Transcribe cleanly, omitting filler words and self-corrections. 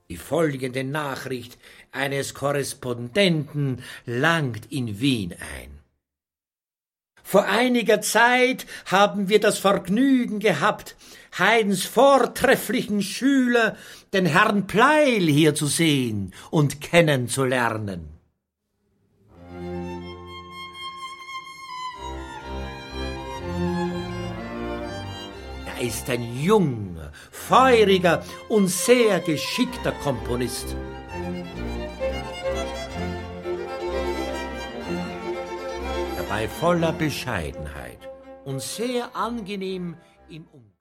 Die folgende Nachricht eines Korrespondenten langt in Wien ein. Vor einiger Zeit haben wir das Vergnügen gehabt, Haydns vortrefflichen Schüler, den Herrn Pleil, hier zu sehen und kennenzulernen. Er ist ein junger, feuriger und sehr geschickter Komponist. Dabei voller Bescheidenheit und sehr angenehm im Umgang.